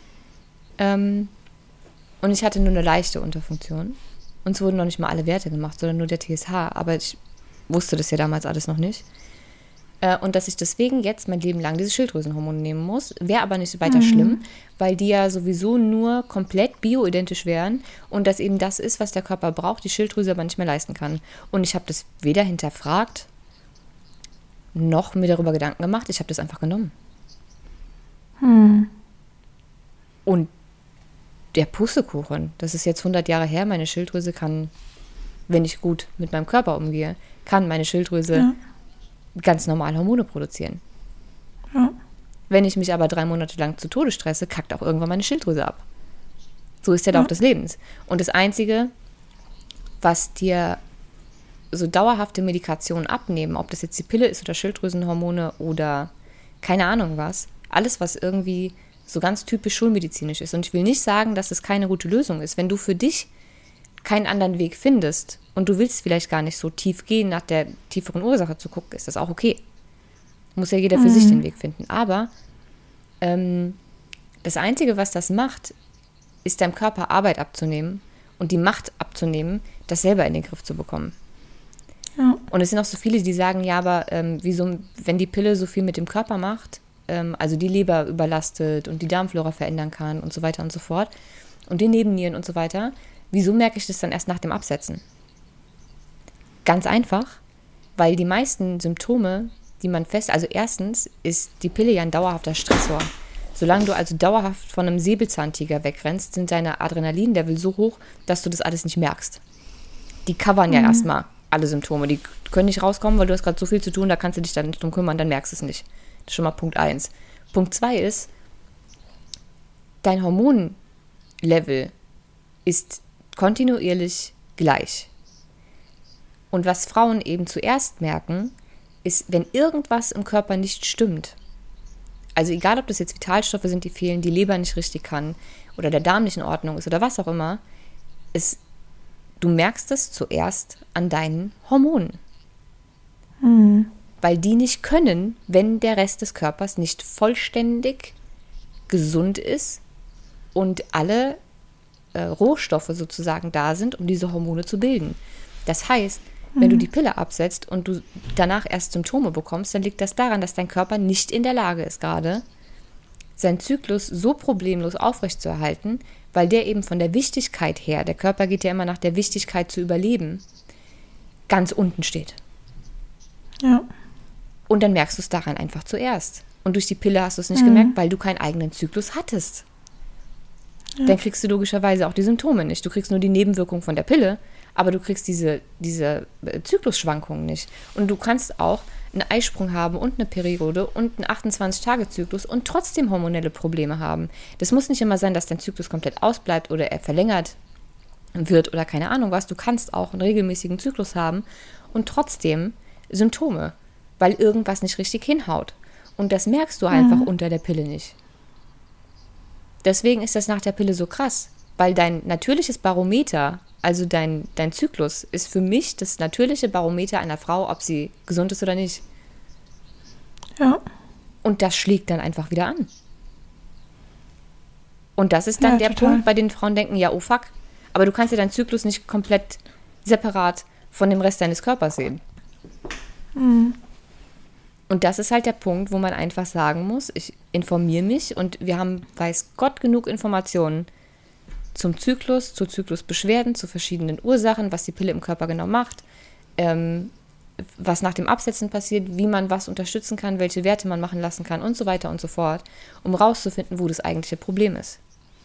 Und ich hatte nur eine leichte Unterfunktion. Und es wurden noch nicht mal alle Werte gemacht, sondern nur der TSH. Aber ich wusste das ja damals alles noch nicht. Und dass ich deswegen jetzt mein Leben lang diese Schilddrüsenhormone nehmen muss, wäre aber nicht weiter schlimm, weil die ja sowieso nur komplett bioidentisch wären und das eben das ist, was der Körper braucht, die Schilddrüse aber nicht mehr leisten kann. Und ich habe das weder hinterfragt, noch mir darüber Gedanken gemacht, ich habe das einfach genommen. Und der Pustekuchen, das ist jetzt 100 Jahre her, meine Schilddrüse kann, wenn ich gut mit meinem Körper umgehe, kann meine Schilddrüse ganz normal Hormone produzieren. Ja. Wenn ich mich aber 3 Monate lang zu Tode stresse, kackt auch irgendwann meine Schilddrüse ab. So ist der Lauf des Lebens. Und das Einzige, was dir so dauerhafte Medikationen abnehmen, ob das jetzt die Pille ist oder Schilddrüsenhormone oder keine Ahnung was, alles, was irgendwie so ganz typisch schulmedizinisch ist. Und ich will nicht sagen, dass das keine gute Lösung ist. Wenn du für dich keinen anderen Weg findest und du willst vielleicht gar nicht so tief gehen, nach der tieferen Ursache zu gucken, ist das auch okay. Muss ja jeder für sich den Weg finden. Aber das Einzige, was das macht, ist deinem Körper Arbeit abzunehmen und die Macht abzunehmen, das selber in den Griff zu bekommen. Ja. Und es sind auch so viele, die sagen, ja, aber wieso, wenn die Pille so viel mit dem Körper macht, also die Leber überlastet und die Darmflora verändern kann und so weiter und so fort und die Nebennieren und so weiter, wieso merke ich das dann erst nach dem Absetzen? Ganz einfach, weil die meisten Symptome, die man also erstens ist die Pille ja ein dauerhafter Stressor. Solange du also dauerhaft von einem Säbelzahntiger wegrennst, sind deine Adrenalinlevel so hoch, dass du das alles nicht merkst. Die covern ja erstmal alle Symptome. Die können nicht rauskommen, weil du hast gerade so viel zu tun, da kannst du dich dann nicht drum kümmern, dann merkst du es nicht. Das ist schon mal Punkt 1. Punkt 2 ist, dein Hormonlevel ist kontinuierlich gleich. Und was Frauen eben zuerst merken, ist, wenn irgendwas im Körper nicht stimmt. Also egal, ob das jetzt Vitalstoffe sind, die fehlen, die Leber nicht richtig kann oder der Darm nicht in Ordnung ist oder was auch immer, du merkst es zuerst an deinen Hormonen. Weil die nicht können, wenn der Rest des Körpers nicht vollständig gesund ist und alle Rohstoffe sozusagen da sind, um diese Hormone zu bilden. Das heißt, wenn du die Pille absetzt und du danach erst Symptome bekommst, dann liegt das daran, dass dein Körper nicht in der Lage ist gerade, seinen Zyklus so problemlos aufrechtzuerhalten, weil der eben von der Wichtigkeit her, der Körper geht ja immer nach der Wichtigkeit zu überleben, ganz unten steht. Ja. Und dann merkst du es daran einfach zuerst. Und durch die Pille hast du es nicht gemerkt, weil du keinen eigenen Zyklus hattest. Ja. Dann kriegst du logischerweise auch die Symptome nicht. Du kriegst nur die Nebenwirkung von der Pille, aber du kriegst diese Zyklusschwankungen nicht. Und du kannst auch einen Eisprung haben und eine Periode und einen 28-Tage-Zyklus und trotzdem hormonelle Probleme haben. Das muss nicht immer sein, dass dein Zyklus komplett ausbleibt oder er verlängert wird oder keine Ahnung was. Du kannst auch einen regelmäßigen Zyklus haben und trotzdem Symptome, weil irgendwas nicht richtig hinhaut. Und das merkst du einfach unter der Pille nicht. Deswegen ist das nach der Pille so krass, weil dein natürliches Barometer, also dein Zyklus, ist für mich das natürliche Barometer einer Frau, ob sie gesund ist oder nicht. Ja. Und das schlägt dann einfach wieder an. Und das ist dann der total. Punkt, bei dem Frauen denken, ja, oh fuck, aber du kannst ja deinen Zyklus nicht komplett separat von dem Rest deines Körpers sehen. Und das ist halt der Punkt, wo man einfach sagen muss, ich informiere mich und wir haben, weiß Gott, genug Informationen zum Zyklus, zu Zyklusbeschwerden, zu verschiedenen Ursachen, was die Pille im Körper genau macht, was nach dem Absetzen passiert, wie man was unterstützen kann, welche Werte man machen lassen kann und so weiter und so fort, um rauszufinden, wo das eigentliche Problem ist.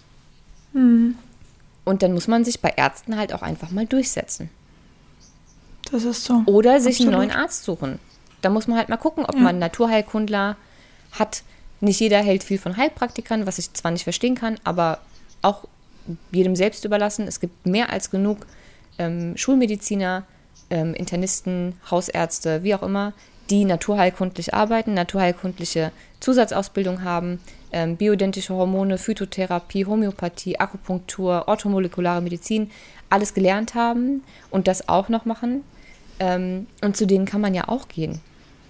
Und dann muss man sich bei Ärzten halt auch einfach mal durchsetzen. Das ist so. Oder sich Absolut. einen neuen Arzt suchen. Da muss man halt mal gucken, ob man einen Naturheilkundler hat. Nicht jeder hält viel von Heilpraktikern, was ich zwar nicht verstehen kann, aber auch jedem selbst überlassen. Es gibt mehr als genug Schulmediziner, Internisten, Hausärzte, wie auch immer, die naturheilkundlich arbeiten, naturheilkundliche Zusatzausbildung haben, bioidentische Hormone, Phytotherapie, Homöopathie, Akupunktur, orthomolekulare Medizin, alles gelernt haben und das auch noch machen. Und zu denen kann man ja auch gehen.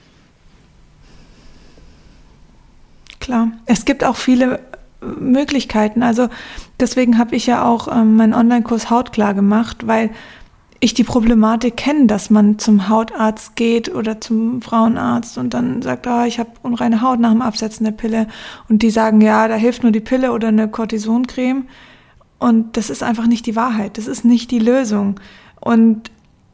Klar, es gibt auch viele Möglichkeiten. Also deswegen habe ich ja auch meinen Online-Kurs Hautklar gemacht, weil ich die Problematik kenne, dass man zum Hautarzt geht oder zum Frauenarzt und dann sagt, ich habe unreine Haut nach dem Absetzen der Pille. Und die sagen, ja, da hilft nur die Pille oder eine Cortisoncreme. Und das ist einfach nicht die Wahrheit. Das ist nicht die Lösung. Und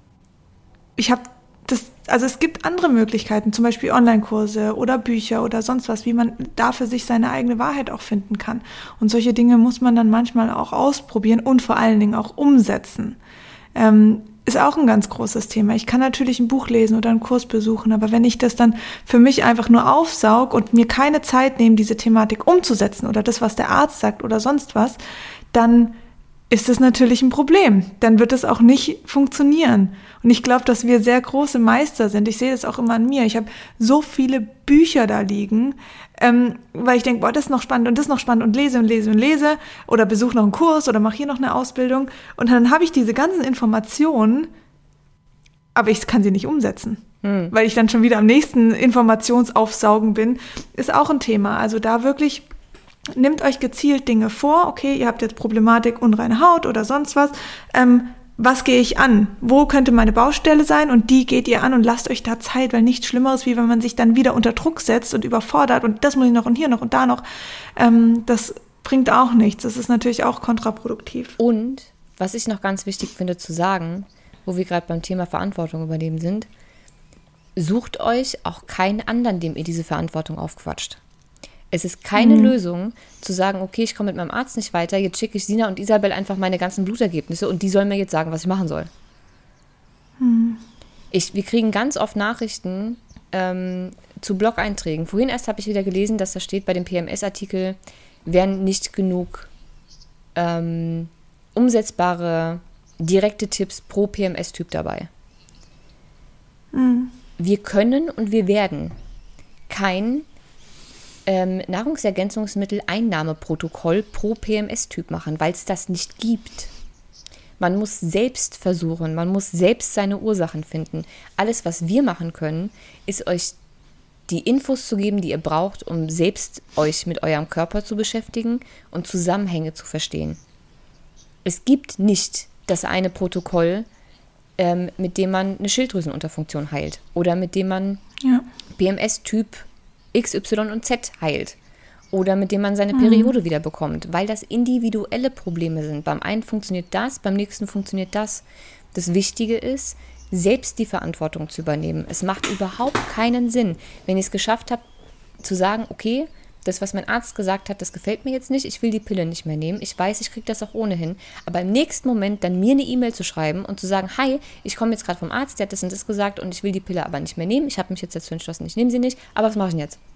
es gibt andere Möglichkeiten, zum Beispiel Online-Kurse oder Bücher oder sonst was, wie man da für sich seine eigene Wahrheit auch finden kann. Und solche Dinge muss man dann manchmal auch ausprobieren und vor allen Dingen auch umsetzen. Ist auch ein ganz großes Thema. Ich kann natürlich ein Buch lesen oder einen Kurs besuchen, aber wenn ich das dann für mich einfach nur aufsaug und mir keine Zeit nehme, diese Thematik umzusetzen oder das, was der Arzt sagt oder sonst was, dann ist das natürlich ein Problem. Dann wird es auch nicht funktionieren. Und ich glaube, dass wir sehr große Meister sind. Ich sehe das auch immer an mir. Ich habe so viele Bücher da liegen, weil ich denke, das ist noch spannend und das ist noch spannend und lese und lese und lese oder besuche noch einen Kurs oder mache hier noch eine Ausbildung. Und dann habe ich diese ganzen Informationen, aber ich kann sie nicht umsetzen. Weil ich dann schon wieder am nächsten Informationsaufsaugen bin, ist auch ein Thema. Also da wirklich nehmt euch gezielt Dinge vor. Okay, ihr habt jetzt Problematik unreine Haut oder sonst was. Was gehe ich an? Wo könnte meine Baustelle sein? Und die geht ihr an und lasst euch da Zeit, weil nichts Schlimmeres, wie wenn man sich dann wieder unter Druck setzt und überfordert und das muss ich noch und hier noch und da noch. Das bringt auch nichts. Das ist natürlich auch kontraproduktiv. Und was ich noch ganz wichtig finde zu sagen, wo wir gerade beim Thema Verantwortung übernehmen sind, sucht euch auch keinen anderen, dem ihr diese Verantwortung aufquatscht. Es ist keine Lösung, zu sagen, okay, ich komme mit meinem Arzt nicht weiter, jetzt schicke ich Sina und Isabel einfach meine ganzen Blutergebnisse und die sollen mir jetzt sagen, was ich machen soll. Wir kriegen ganz oft Nachrichten zu Blog-Einträgen. Vorhin erst habe ich wieder gelesen, dass da steht bei dem PMS-Artikel, wären nicht genug umsetzbare, direkte Tipps pro PMS-Typ dabei. Wir können und wir werden kein Nahrungsergänzungsmittel-Einnahmeprotokoll pro PMS-Typ machen, weil es das nicht gibt. Man muss selbst versuchen, man muss selbst seine Ursachen finden. Alles, was wir machen können, ist euch die Infos zu geben, die ihr braucht, um selbst euch mit eurem Körper zu beschäftigen und Zusammenhänge zu verstehen. Es gibt nicht das eine Protokoll, mit dem man eine Schilddrüsenunterfunktion heilt oder mit dem man PMS-Typ X, Y und Z heilt oder mit dem man seine Periode wieder bekommt, weil das individuelle Probleme sind. Beim einen funktioniert das, beim nächsten funktioniert das. Das Wichtige ist, selbst die Verantwortung zu übernehmen. Es macht überhaupt keinen Sinn, wenn ich es geschafft habe, zu sagen, okay, das, was mein Arzt gesagt hat, das gefällt mir jetzt nicht, ich will die Pille nicht mehr nehmen, ich weiß, ich kriege das auch ohnehin, aber im nächsten Moment dann mir eine E-Mail zu schreiben und zu sagen, hi, ich komme jetzt gerade vom Arzt, der hat das und das gesagt und ich will die Pille aber nicht mehr nehmen, ich habe mich jetzt dazu entschlossen, ich nehme sie nicht, aber was mache ich denn jetzt?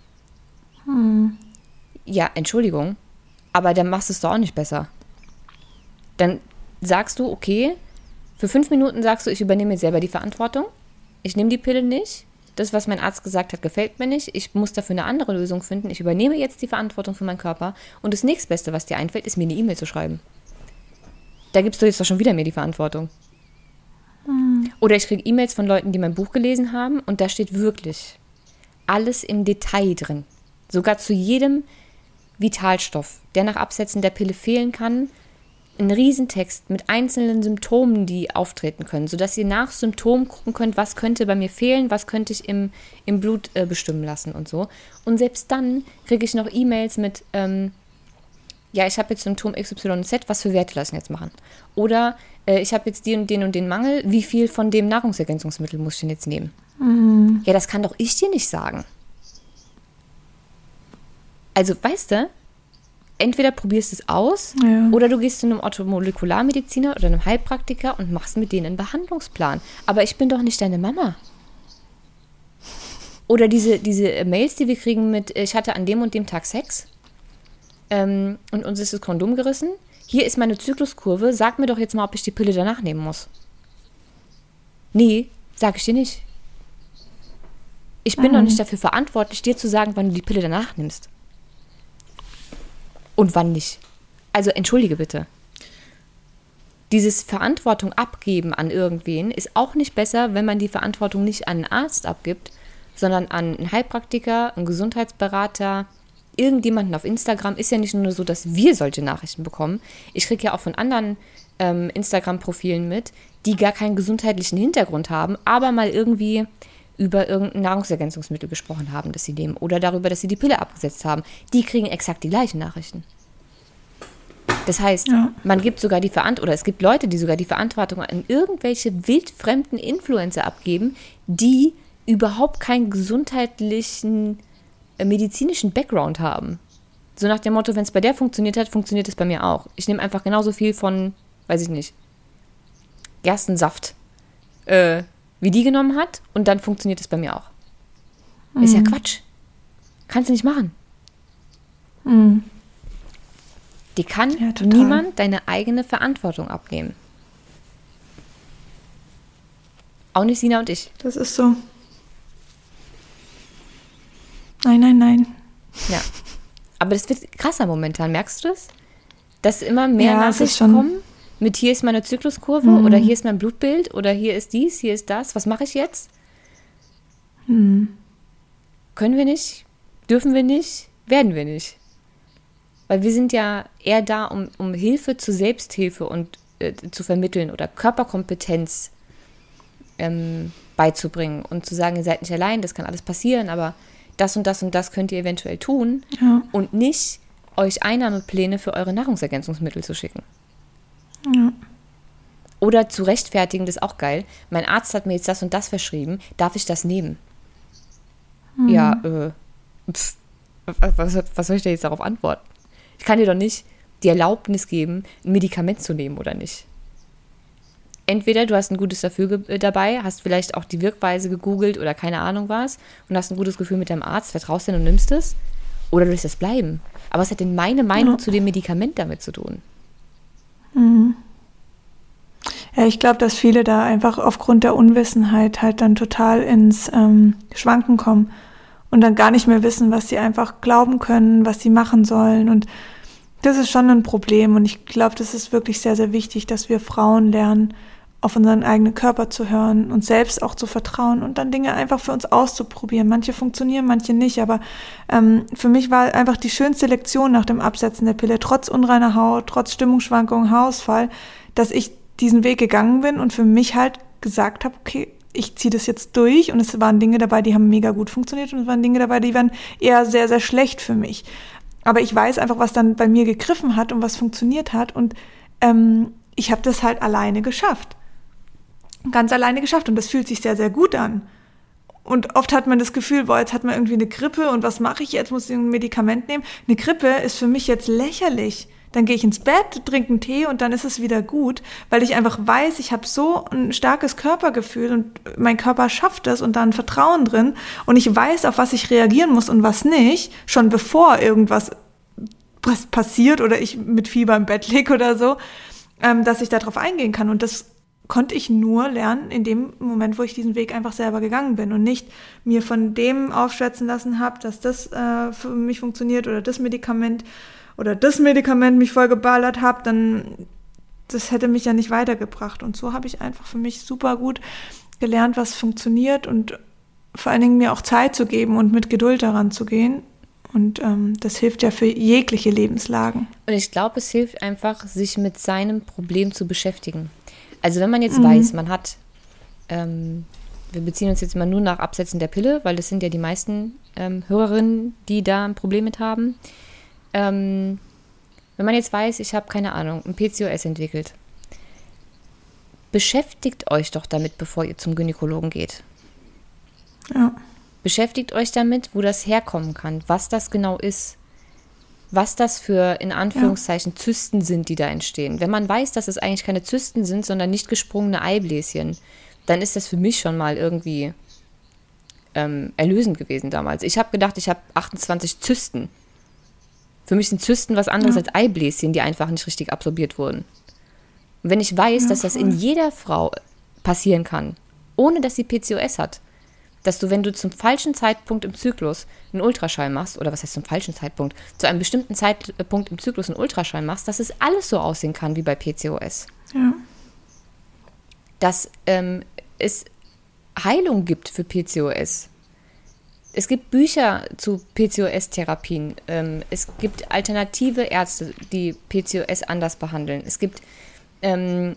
Ja, Entschuldigung, aber dann machst du es doch auch nicht besser. Dann sagst du, okay, für 5 Minuten sagst du, ich übernehme jetzt selber die Verantwortung, ich nehme die Pille nicht, das, was mein Arzt gesagt hat, gefällt mir nicht, ich muss dafür eine andere Lösung finden, ich übernehme jetzt die Verantwortung für meinen Körper und das nächstbeste, was dir einfällt, ist mir eine E-Mail zu schreiben. Da gibst du jetzt doch schon wieder mir die Verantwortung. Oder ich kriege E-Mails von Leuten, die mein Buch gelesen haben und da steht wirklich alles im Detail drin. Sogar zu jedem Vitalstoff, der nach Absetzen der Pille fehlen kann, ein Riesentext mit einzelnen Symptomen, die auftreten können, sodass ihr nach Symptomen gucken könnt, was könnte bei mir fehlen, was könnte ich im Blut bestimmen lassen und so. Und selbst dann kriege ich noch E-Mails mit, ja, ich habe jetzt Symptom XYZ, was für Werte lassen jetzt machen? Oder ich habe jetzt den und den Mangel, wie viel von dem Nahrungsergänzungsmittel muss ich denn jetzt nehmen? Ja, das kann doch ich dir nicht sagen. Also, weißt du, entweder probierst du es aus oder du gehst zu einem Orthomolekularmediziner oder einem Heilpraktiker und machst mit denen einen Behandlungsplan. Aber ich bin doch nicht deine Mama. Oder diese Mails, die wir kriegen mit, ich hatte an dem und dem Tag Sex und uns ist das Kondom gerissen. Hier ist meine Zykluskurve, sag mir doch jetzt mal, ob ich die Pille danach nehmen muss. Nee, sag ich dir nicht. Ich bin doch nicht dafür verantwortlich, dir zu sagen, wann du die Pille danach nimmst. Und wann nicht. Also entschuldige bitte. Dieses Verantwortung abgeben an irgendwen ist auch nicht besser, wenn man die Verantwortung nicht an einen Arzt abgibt, sondern an einen Heilpraktiker, einen Gesundheitsberater, irgendjemanden auf Instagram. Ist ja nicht nur so, dass wir solche Nachrichten bekommen. Ich kriege ja auch von anderen Instagram-Profilen mit, die gar keinen gesundheitlichen Hintergrund haben, aber mal irgendwie über irgendein Nahrungsergänzungsmittel gesprochen haben, das sie nehmen, oder darüber, dass sie die Pille abgesetzt haben. Die kriegen exakt die gleichen Nachrichten. Das heißt, man gibt sogar die Verantwortung, oder es gibt Leute, die sogar die Verantwortung an irgendwelche wildfremden Influencer abgeben, die überhaupt keinen gesundheitlichen, medizinischen Background haben. So nach dem Motto, wenn es bei der funktioniert hat, funktioniert es bei mir auch. Ich nehme einfach genauso viel von, weiß ich nicht, Gerstensaft, wie die genommen hat und dann funktioniert es bei mir auch. Ist ja Quatsch. Kannst du nicht machen. Die kann niemand deine eigene Verantwortung abnehmen. Auch nicht Sina und ich. Das ist so. Nein. Ja. Aber das wird krasser momentan, merkst du das? Dass immer mehr Nachrichten kommen mit hier ist meine Zykluskurve oder hier ist mein Blutbild oder hier ist dies, hier ist das. Was mache ich jetzt? Können wir nicht? Dürfen wir nicht? Werden wir nicht? Weil wir sind ja eher da, um Hilfe zur Selbsthilfe und zu vermitteln oder Körperkompetenz beizubringen und zu sagen, ihr seid nicht allein, das kann alles passieren, aber das und das und das könnt ihr eventuell tun und nicht euch Einnahmepläne für eure Nahrungsergänzungsmittel zu schicken. Ja. Oder zu rechtfertigen, das ist auch geil. Mein Arzt hat mir jetzt das und das verschrieben, darf ich das nehmen? Ja, was soll ich da jetzt darauf antworten? Ich kann dir doch nicht die Erlaubnis geben, ein Medikament zu nehmen oder nicht. Entweder du hast ein gutes Gefühl dabei, hast vielleicht auch die Wirkweise gegoogelt oder keine Ahnung was und hast ein gutes Gefühl mit deinem Arzt, vertraust dir und nimmst es, oder du lässt es bleiben. Aber was hat denn meine Meinung zu dem Medikament damit zu tun? Ja, ich glaube, dass viele da einfach aufgrund der Unwissenheit halt dann total ins Schwanken kommen und dann gar nicht mehr wissen, was sie einfach glauben können, was sie machen sollen. Und das ist schon ein Problem. Und ich glaube, das ist wirklich sehr, sehr wichtig, dass wir Frauen lernen, auf unseren eigenen Körper zu hören, uns selbst auch zu vertrauen und dann Dinge einfach für uns auszuprobieren. Manche funktionieren, manche nicht, aber für mich war einfach die schönste Lektion nach dem Absetzen der Pille, trotz unreiner Haut, trotz Stimmungsschwankungen, Haarausfall, dass ich diesen Weg gegangen bin und für mich halt gesagt habe, okay, ich ziehe das jetzt durch, und es waren Dinge dabei, die haben mega gut funktioniert, und es waren Dinge dabei, die waren eher sehr, sehr schlecht für mich. Aber ich weiß einfach, was dann bei mir gegriffen hat und was funktioniert hat. Und ich habe das halt alleine geschafft. Ganz alleine geschafft. Und das fühlt sich sehr, sehr gut an. Und oft hat man das Gefühl, boah, jetzt hat man irgendwie eine Grippe und was mache ich jetzt? Muss ich ein Medikament nehmen? Eine Grippe ist für mich jetzt lächerlich. Dann gehe ich ins Bett, trinke einen Tee und dann ist es wieder gut, weil ich einfach weiß, ich habe so ein starkes Körpergefühl und mein Körper schafft es und da ein Vertrauen drin und ich weiß, auf was ich reagieren muss und was nicht, schon bevor irgendwas passiert oder ich mit Fieber im Bett liege oder so, dass ich darauf eingehen kann. Und das konnte ich nur lernen in dem Moment, wo ich diesen Weg einfach selber gegangen bin und nicht mir von dem aufschwätzen lassen habe, dass das für mich funktioniert oder das Medikament mich voll geballert habe, dann das hätte mich ja nicht weitergebracht. Und so habe ich einfach für mich super gut gelernt, was funktioniert und vor allen Dingen mir auch Zeit zu geben und mit Geduld daran zu gehen. Und das hilft ja für jegliche Lebenslagen. Und ich glaube, es hilft einfach, sich mit seinem Problem zu beschäftigen. Also wenn man jetzt weiß, man hat, wir beziehen uns jetzt mal nur nach Absetzen der Pille, weil das sind ja die meisten Hörerinnen, die da ein Problem mit haben. Wenn man jetzt weiß, ich habe, keine Ahnung, ein PCOS entwickelt, beschäftigt euch doch damit, bevor ihr zum Gynäkologen geht. Ja. Beschäftigt euch damit, wo das herkommen kann, was das genau ist. Was das für, in Anführungszeichen, Zysten sind, die da entstehen. Wenn man weiß, dass es eigentlich keine Zysten sind, sondern nicht gesprungene Eibläschen, dann ist das für mich schon mal irgendwie erlösend gewesen damals. Ich habe gedacht, ich habe 28 Zysten. Für mich sind Zysten was anderes als Eibläschen, die einfach nicht richtig absorbiert wurden. Und wenn ich weiß, dass das in jeder Frau passieren kann, ohne dass sie PCOS hat, dass du, wenn du zum falschen Zeitpunkt im Zyklus einen Ultraschall machst, oder was heißt zum falschen Zeitpunkt, zu einem bestimmten Zeitpunkt im Zyklus einen Ultraschall machst, dass es alles so aussehen kann wie bei PCOS. Ja. Dass es Heilung gibt für PCOS. Es gibt Bücher zu PCOS-Therapien. Es gibt alternative Ärzte, die PCOS anders behandeln. Es gibt eine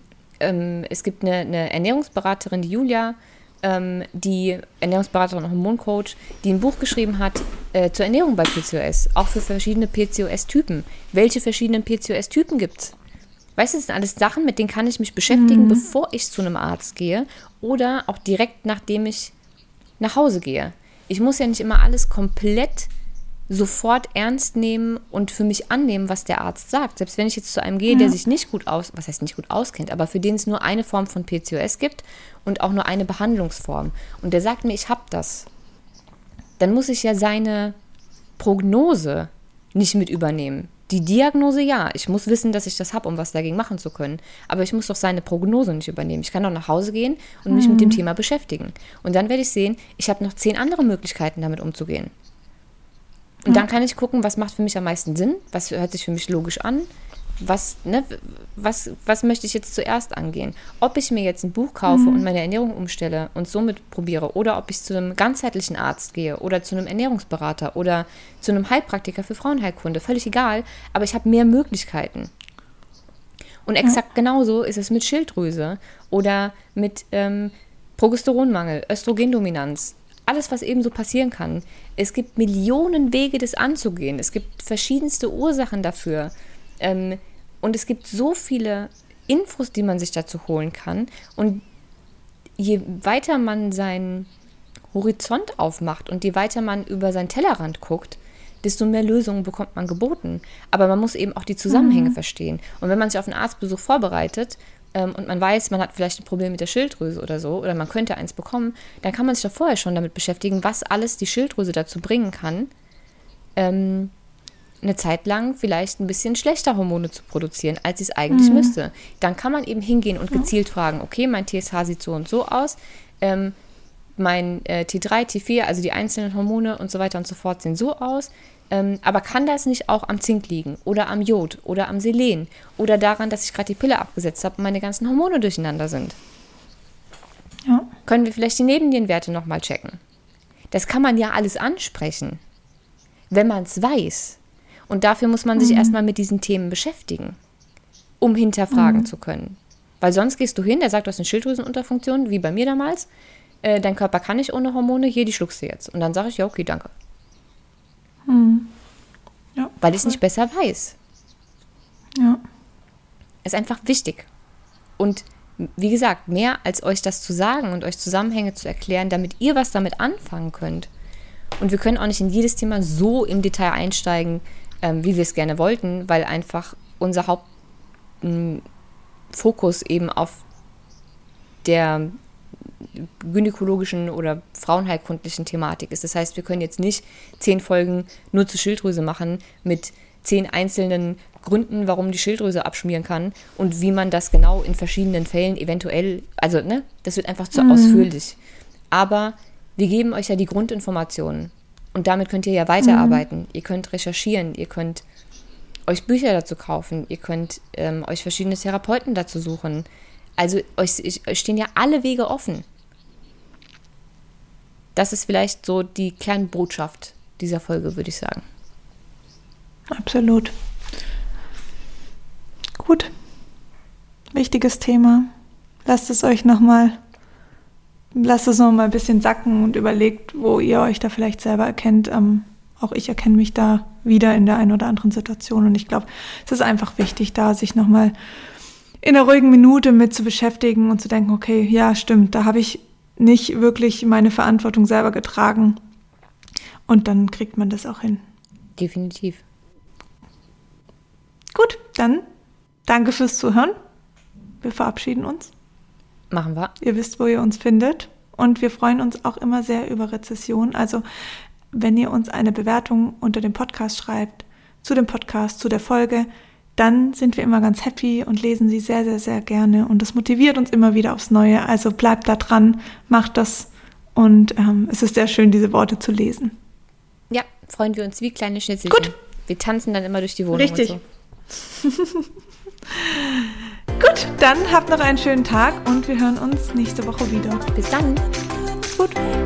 Ernährungsberaterin, die Julia, die Ernährungsberaterin und Hormoncoach, die ein Buch geschrieben hat zur Ernährung bei PCOS, auch für verschiedene PCOS-Typen. Welche verschiedenen PCOS-Typen gibt es? Weißt du, das sind alles Sachen, mit denen kann ich mich beschäftigen, bevor ich zu einem Arzt gehe oder auch direkt, nachdem ich nach Hause gehe. Ich muss ja nicht immer alles komplett sofort ernst nehmen und für mich annehmen, was der Arzt sagt. Selbst wenn ich jetzt zu einem gehe, der sich nicht gut auskennt, aber für den es nur eine Form von PCOS gibt und auch nur eine Behandlungsform. Und der sagt mir, ich habe das. Dann muss ich ja seine Prognose nicht mit übernehmen. Die Diagnose ja. Ich muss wissen, dass ich das habe, um was dagegen machen zu können. Aber ich muss doch seine Prognose nicht übernehmen. Ich kann doch nach Hause gehen und mich mit dem Thema beschäftigen. Und dann werde ich sehen, ich habe noch 10 andere Möglichkeiten, damit umzugehen. Und dann kann ich gucken, was macht für mich am meisten Sinn, was hört sich für mich logisch an, was möchte ich jetzt zuerst angehen. Ob ich mir jetzt ein Buch kaufe und meine Ernährung umstelle und somit probiere oder ob ich zu einem ganzheitlichen Arzt gehe oder zu einem Ernährungsberater oder zu einem Heilpraktiker für Frauenheilkunde, völlig egal, aber ich habe mehr Möglichkeiten. Und exakt genauso ist es mit Schilddrüse oder mit Progesteronmangel, Östrogendominanz. Alles, was eben so passieren kann. Es gibt Millionen Wege, das anzugehen. Es gibt verschiedenste Ursachen dafür. Und es gibt so viele Infos, die man sich dazu holen kann. Und je weiter man seinen Horizont aufmacht und je weiter man über seinen Tellerrand guckt, desto mehr Lösungen bekommt man geboten. Aber man muss eben auch die Zusammenhänge verstehen. Und wenn man sich auf einen Arztbesuch vorbereitet, und man weiß, man hat vielleicht ein Problem mit der Schilddrüse oder so, oder man könnte eins bekommen, dann kann man sich doch vorher schon damit beschäftigen, was alles die Schilddrüse dazu bringen kann, eine Zeit lang vielleicht ein bisschen schlechter Hormone zu produzieren, als sie es eigentlich müsste. Dann kann man eben hingehen und gezielt fragen, okay, mein TSH sieht so und so aus, mein T3, T4, also die einzelnen Hormone und so weiter und so fort sehen so aus, aber kann das nicht auch am Zink liegen oder am Jod oder am Selen oder daran, dass ich gerade die Pille abgesetzt habe und meine ganzen Hormone durcheinander sind? Ja. Können wir vielleicht die Nebennierenwerte nochmal checken? Das kann man ja alles ansprechen, wenn man es weiß. Und dafür muss man sich erstmal mit diesen Themen beschäftigen, um hinterfragen zu können. Weil sonst gehst du hin, der sagt, du hast eine Schilddrüsenunterfunktion, wie bei mir damals, dein Körper kann nicht ohne Hormone, hier, die schluckst du jetzt. Und dann sage ich, ja, okay, danke. Ja. weil ich es nicht besser weiß. Ja. Ist einfach wichtig. Und wie gesagt, mehr als euch das zu sagen und euch Zusammenhänge zu erklären, damit ihr was damit anfangen könnt. Und wir können auch nicht in jedes Thema so im Detail einsteigen, wie wir es gerne wollten, weil einfach unser Hauptfokus eben auf der gynäkologischen oder frauenheilkundlichen Thematik ist. Das heißt, wir können jetzt nicht 10 Folgen nur zur Schilddrüse machen mit 10 einzelnen Gründen, warum die Schilddrüse abschmieren kann und wie man das genau in verschiedenen Fällen eventuell, also ne, das wird einfach zu ausführlich. Aber wir geben euch ja die Grundinformationen und damit könnt ihr ja weiterarbeiten. Ihr könnt recherchieren, ihr könnt euch Bücher dazu kaufen, ihr könnt euch verschiedene Therapeuten dazu suchen. Also euch stehen ja alle Wege offen. Das ist vielleicht so die Kernbotschaft dieser Folge, würde ich sagen. Absolut. Gut. Wichtiges Thema. Lasst es noch mal ein bisschen sacken und überlegt, wo ihr euch da vielleicht selber erkennt. Auch ich erkenne mich da wieder in der einen oder anderen Situation. Und ich glaube, es ist einfach wichtig, da sich noch mal in einer ruhigen Minute mit zu beschäftigen und zu denken, okay, ja, stimmt, da habe ich nicht wirklich meine Verantwortung selber getragen. Und dann kriegt man das auch hin. Definitiv. Gut, dann danke fürs Zuhören. Wir verabschieden uns. Machen wir. Ihr wisst, wo ihr uns findet. Und wir freuen uns auch immer sehr über Rezessionen. Also, wenn ihr uns eine Bewertung unter dem Podcast schreibt, zu dem Podcast, zu der Folge, dann sind wir immer ganz happy und lesen sie sehr, sehr, sehr gerne. Und das motiviert uns immer wieder aufs Neue. Also bleibt da dran, macht das. Und es ist sehr schön, diese Worte zu lesen. Ja, freuen wir uns wie kleine Schnitzelchen. Gut. Wir tanzen dann immer durch die Wohnung. Richtig. Und so. Gut, dann habt noch einen schönen Tag und wir hören uns nächste Woche wieder. Bis dann. Gut.